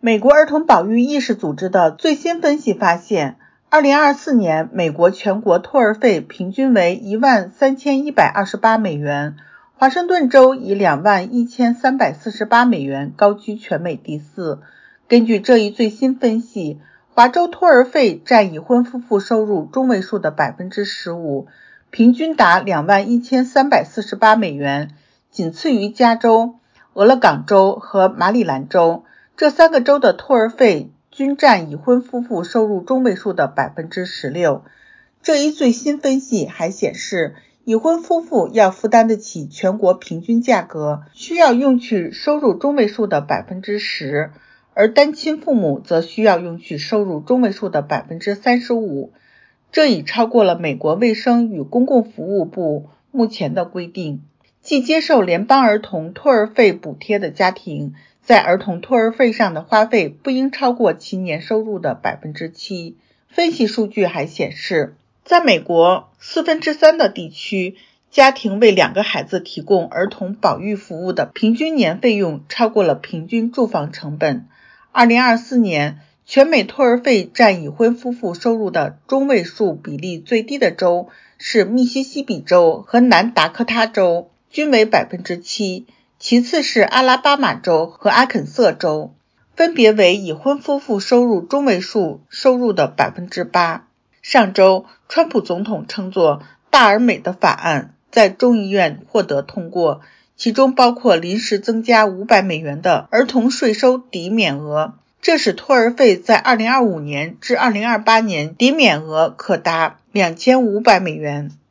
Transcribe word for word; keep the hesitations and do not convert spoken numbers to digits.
美国儿童保育意识组织的最新分析发现，二零二四年美国全国托儿费平均为一万三千一百二十八美元，华盛顿州以两万一千三百四十八美元高居全美第四。根据这一最新分析，华州托儿费占已婚夫妇收入中位数的 百分之十五， 平均达两万一千三百四十八美元，仅次于加州、俄勒冈州和马里兰州。这三个州的托儿费均占已婚夫妇收入中位数的 百分之十六。 这一最新分析还显示，已婚夫妇要负担得起全国平均价格，需要用去收入中位数的 百分之十， 而单亲父母则需要用去收入中位数的 百分之三十五。 这已超过了美国卫生与公共服务部目前的规定。既接受联邦儿童托儿费补贴的家庭，在儿童托儿费上的花费不应超过其年收入的 百分之七。 分析数据还显示，在美国四分之三的地区，家庭为两个孩子提供儿童保育服务的平均年费用超过了平均住房成本。二零二四年，全美托儿费占已婚夫妇收入的中位数比例最低的州是密西西比州和南达科他州，均为 百分之七， 其次是阿拉巴马州和阿肯色州，分别为已婚夫妇收入中位数收入的 百分之八。 上周，川普总统称作大而美的法案在众议院获得通过，其中包括临时增加五百美元的儿童税收抵免额，这使托儿费在二零二五年至二零二八年抵免额可达两千五百美元。